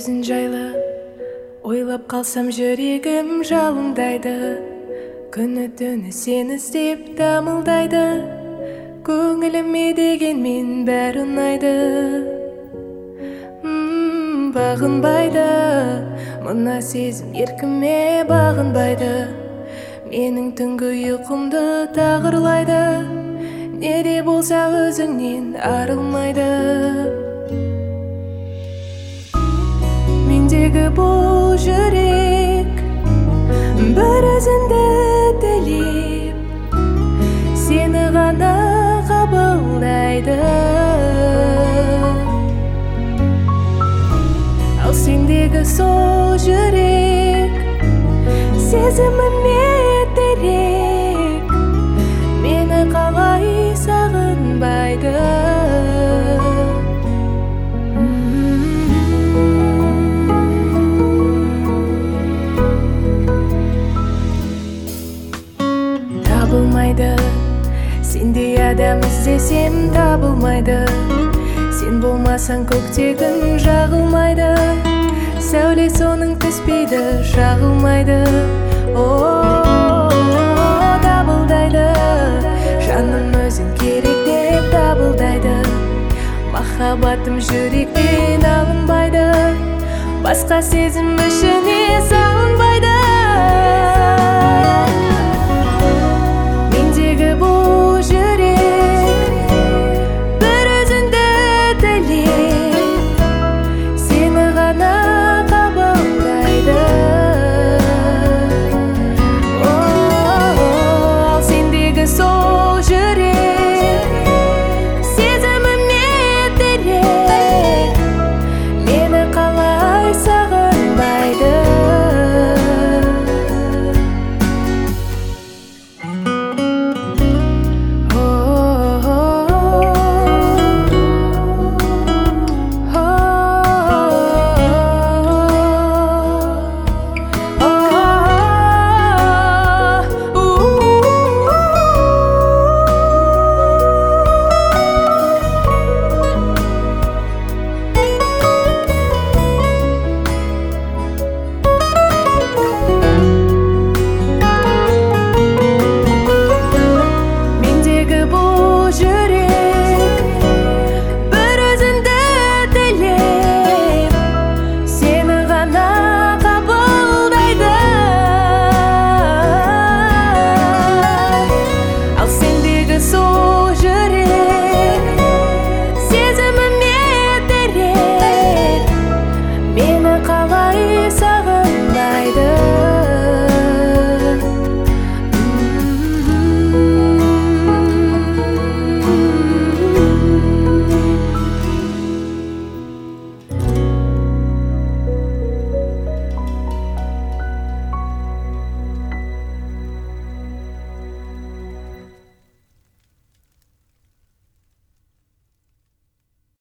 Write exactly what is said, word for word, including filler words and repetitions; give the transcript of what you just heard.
өзің жайлы ойлап қалсам жүрегім жалындайды. Күні түні сені іздеп дамылдайды. Көңіліме дегенмен бәрі ұнайды. М, Бағынбайды мына сезім, еркіме бағынбайды. Менің түнгі ұйқымды тағырлайды. Неде болса өзіңнен арылмайды. Мендегі бұл жүрек бір өзіңді тілеп, сені ғана қабылдайды. Ал сендегі сол жүрек сезіміме терек, мені қалай сағынбайды. Табылмайды, сендей адам іздесем табылмайды. Сен болмасаң көктегін жағылмайды. Сәуле соның түспейді, шағылмайды. О, табылдайды, жаным өзің керек деп табылдайды. Махаббатым жүректен алынбайды. Басқа сезім ішіне